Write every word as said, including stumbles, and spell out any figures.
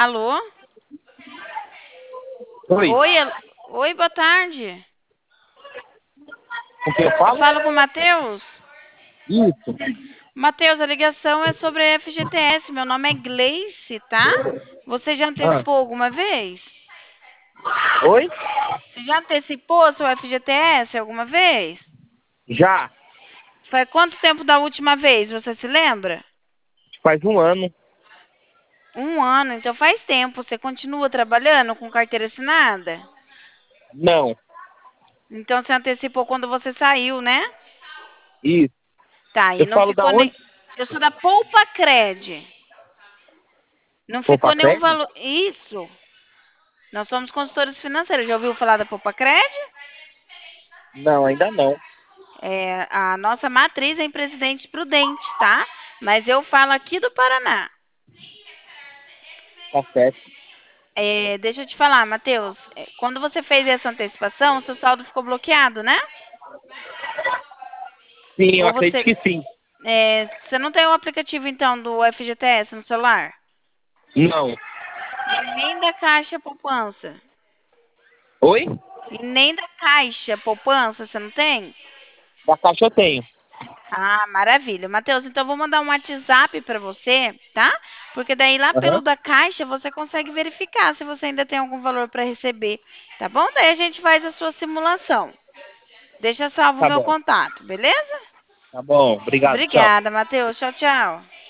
Alô? Oi, Oi, al- oi, boa tarde. com quem eu Eu falo? falo com o Matheus. Isso. Matheus, a ligação é sobre a F G T S. Meu nome é Gleice, tá? Você já Ah, antecipou alguma vez? oi? Você já antecipou seu F G T S alguma vez? Já. Faz quanto tempo da última vez? Você se lembra? Faz um ano. Um ano, então faz tempo. Você continua trabalhando com carteira assinada? Não. Então você antecipou quando você saiu, né? Isso. Tá, e Eu não falo da ficou nem. onde? Eu sou da Poupa Cred. Não Poupa ficou nenhum Cred? valor. Isso. Nós somos consultores financeiros. Já ouviu falar da Poupa Cred? Não, ainda não. É, a nossa matriz é em Presidente Prudente, tá? Mas eu falo aqui do Paraná. Tá certo. É, deixa eu te falar, Matheus. é, Quando você fez essa antecipação, seu saldo ficou bloqueado, né? Sim, eu Ou acredito você, que sim. é, você não tem o aplicativo então do F G T S no celular? Não. E nem da Caixa Poupança? Oi? E nem da Caixa Poupança, você não tem? Da caixa eu tenho. Ah, maravilha. Matheus, então eu vou mandar um WhatsApp para você, tá? Porque daí lá pelo Aham. da Caixa você consegue verificar se você ainda tem algum valor para receber, tá bom? Daí a gente faz a sua simulação. Deixa salvo o Tá meu bom. contato, beleza? Tá bom. Obrigado. Tchau. Obrigada, Matheus. Tchau, tchau.